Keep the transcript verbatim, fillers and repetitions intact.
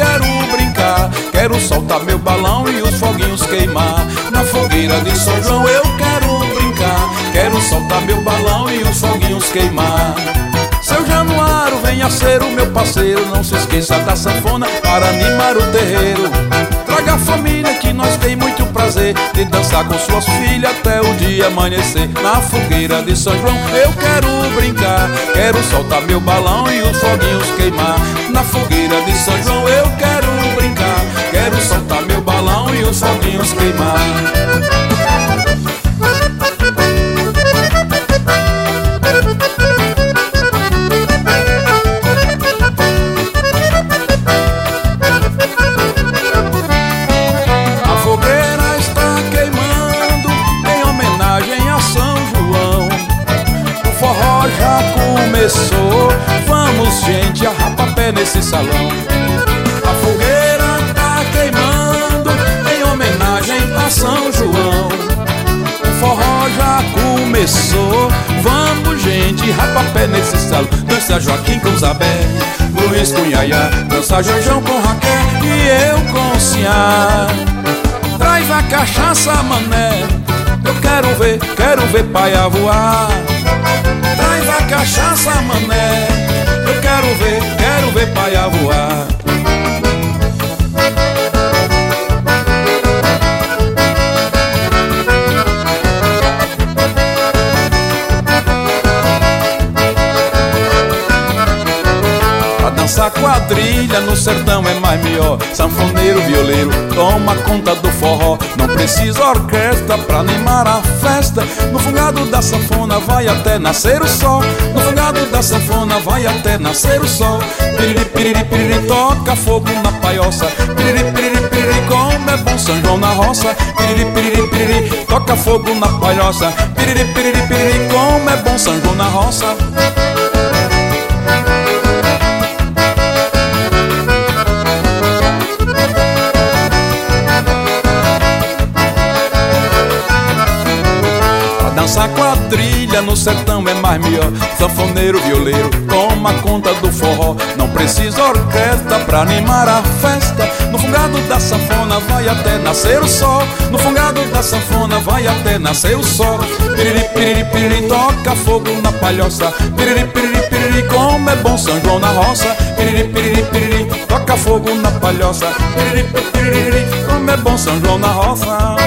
quero brincar, quero soltar meu balão e os foguinhos queimar. Na fogueira de São João eu quero brincar, quero soltar meu balão e os foguinhos queimar. Seu Januário, venha ser o meu parceiro, não se esqueça da sanfona para animar o terreiro. Traga a família que nós tem muito prazer de dançar com suas filhas até o dia amanhecer. Na fogueira de São João eu quero brincar, quero soltar meu balão e os foguinhos queimar. Na fogueira de São João eu quero brincar, quero soltar meu balão e os foguinhos queimar. Começou, vamos gente, arrapa pé nesse salão. A fogueira tá queimando em homenagem a São João. O forró já começou, vamos gente, arrapa pé nesse salão. Dança Joaquim com Zabé, Luiz com Yaya, dança Janjão com Raquel e eu com Ciá. Traz a cachaça, mané, eu quero ver, quero ver paia voar. Traz a cachaça, mané, eu quero ver, quero ver paia voar. Pra dançar quadrilha no sertão é mais melhor. Sanfoneiro, violeiro, toma conta do forró. Não precisa orquestra pra animar a festa. No fungado da sanfona vai até nascer o sol. No fungado da sanfona vai até nascer o sol. Piriri, piriri, piriri, toca fogo na paioça. Piriri, piriri, piriri, como é bom São João na roça. Piriri, piriri, piriri, toca fogo na paioça. Piriri, piriri, piriri, como é bom São João na roça. Dançar quadrilha no sertão é mais melhor. Sanfoneiro, violeiro, toma conta do forró. Não precisa orquestra pra animar a festa. No fungado da sanfona vai até nascer o sol. No fungado da sanfona vai até nascer o sol. Piriri, piriri, piriri, toca fogo na palhoça. Piriri, piriri, piriri, como é bom São João na roça. Piriri, piriri, piriri, toca fogo na palhoça. Piriri, piriri, como é bom São João na roça.